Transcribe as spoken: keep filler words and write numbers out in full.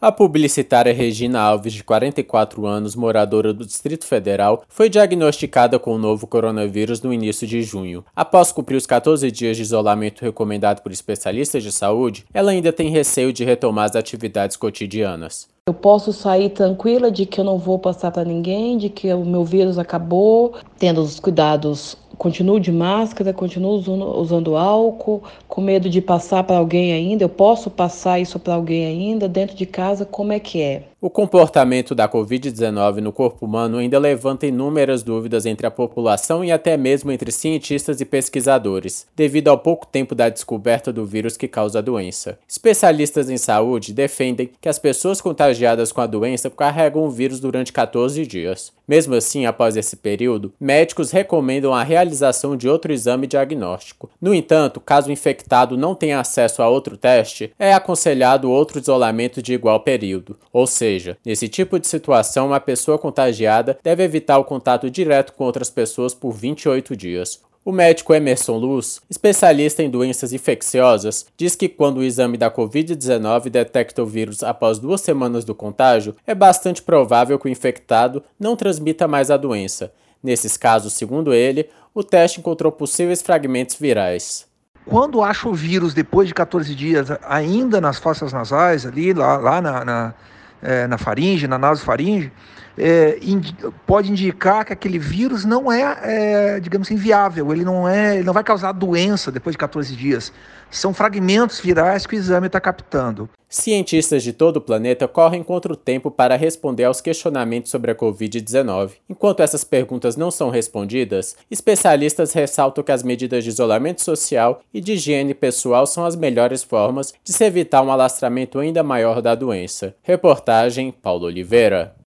A publicitária Regina Alves, de quarenta e quatro anos, moradora do Distrito Federal, foi diagnosticada com o novo coronavírus no início de junho. Após cumprir os quatorze dias de isolamento recomendado por especialistas de saúde, ela ainda tem receio de retomar as atividades cotidianas. Eu posso sair tranquila de que eu não vou passar para ninguém, de que o meu vírus acabou, tendo os cuidados. Continuo de máscara, continuo usando, usando álcool, com medo de passar para alguém ainda. Eu posso passar isso para alguém ainda dentro de casa? Como é que é? O comportamento da covid dezenove no corpo humano ainda levanta inúmeras dúvidas entre a população e até mesmo entre cientistas e pesquisadores, devido ao pouco tempo da descoberta do vírus que causa a doença. Especialistas em saúde defendem que as pessoas contagiadas com a doença carregam o vírus durante quatorze dias. Mesmo assim, após esse período, médicos recomendam a realização de outro exame diagnóstico. No entanto, caso o infectado não tenha acesso a outro teste, é aconselhado outro isolamento de igual período, ou seja, Ou seja, nesse tipo de situação, uma pessoa contagiada deve evitar o contato direto com outras pessoas por vinte e oito dias. O médico Emerson Luz, especialista em doenças infecciosas, diz que quando o exame da covid dezenove detecta o vírus após duas semanas do contágio, é bastante provável que o infectado não transmita mais a doença. Nesses casos, segundo ele, o teste encontrou possíveis fragmentos virais. Quando acha o vírus depois de quatorze dias, ainda nas fossas nasais, ali, lá, lá na... na... É, na faringe, na nasofaringe, é, indi- pode indicar que aquele vírus não é, é, digamos assim, viável, ele não, é, ele não vai causar doença depois de quatorze dias. São fragmentos virais que o exame está captando. Cientistas de todo o planeta correm contra o tempo para responder aos questionamentos sobre a covid dezenove. Enquanto essas perguntas não são respondidas, especialistas ressaltam que as medidas de isolamento social e de higiene pessoal são as melhores formas de se evitar um alastramento ainda maior da doença. Reportagem Paulo Oliveira.